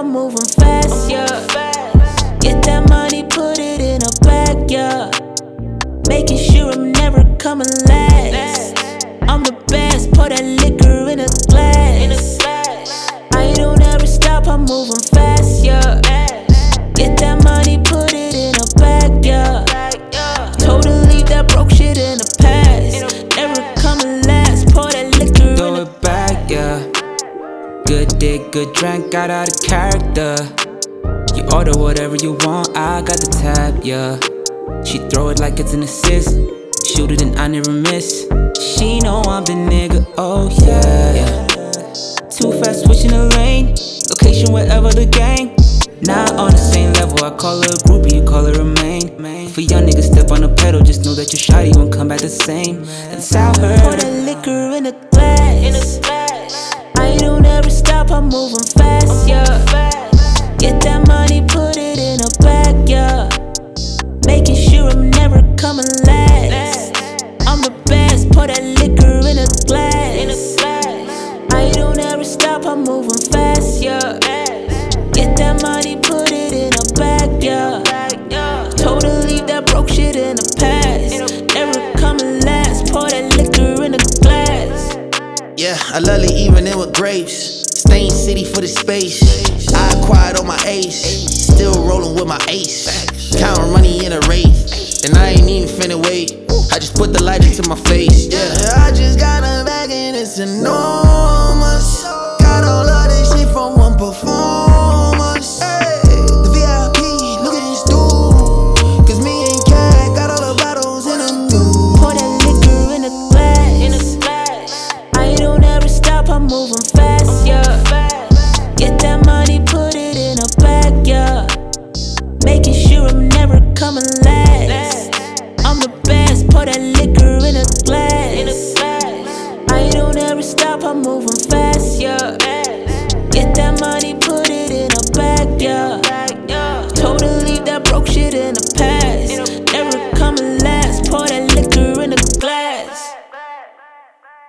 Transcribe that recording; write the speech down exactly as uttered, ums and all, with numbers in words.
I'm moving fast, yeah. Get that money, put it in a bag, yeah. Making sure I'm never coming last. I'm the best, pour that liquor in a glass. I don't ever stop, I'm moving fast, yeah. Get that money, put it in a bag, yeah. Totally that broke shit in the past. Never coming last, pour that liquor Throw in a it back, yeah. Good dick, good drink, got out of character. You order whatever you want, I got the tab, yeah. She throw it like it's an assist, shoot it and I never miss. She know I'm the nigga, oh yeah, yeah. Too fast switching the lane, location wherever the gang. Not on the same level, I call her a groupie, you call her a main. For young niggas step on the pedal, just know that your shawty won't come back the same. That's how her. pour that liquor in a glass. I don't ever stop, I'm moving fast, yeah. Get that money, put it in a bag, yeah. Making sure I'm never coming last. I'm the best, pour that liquor in a glass. I don't ever stop, I'm moving fast, yeah. Get that money, put it in a bag, yeah. Totally that broke shit in the past. Never coming last, pour that liquor in a glass. Yeah, I love it even in with grapes. Stain city for the space. I acquired on my ace. Still rolling with my ace. Counting money in a race. And I ain't even finna wait. I just put the light into my face. Yeah, I just got a bag and it's enormous. Got all of this shit from one performance. The V I P, look at this dude. Cause me and Cat got all the bottles in a new. Pour that liquor in a glass. I don't ever stop, I'm moving fast, yeah. Get that money, put it in a bag, yeah. Making sure I'm never coming last. I'm the best, pour that liquor in a glass. I don't ever stop, I'm moving fast, yeah. Get that money, put it in a bag, yeah. Totally that broke shit in the past.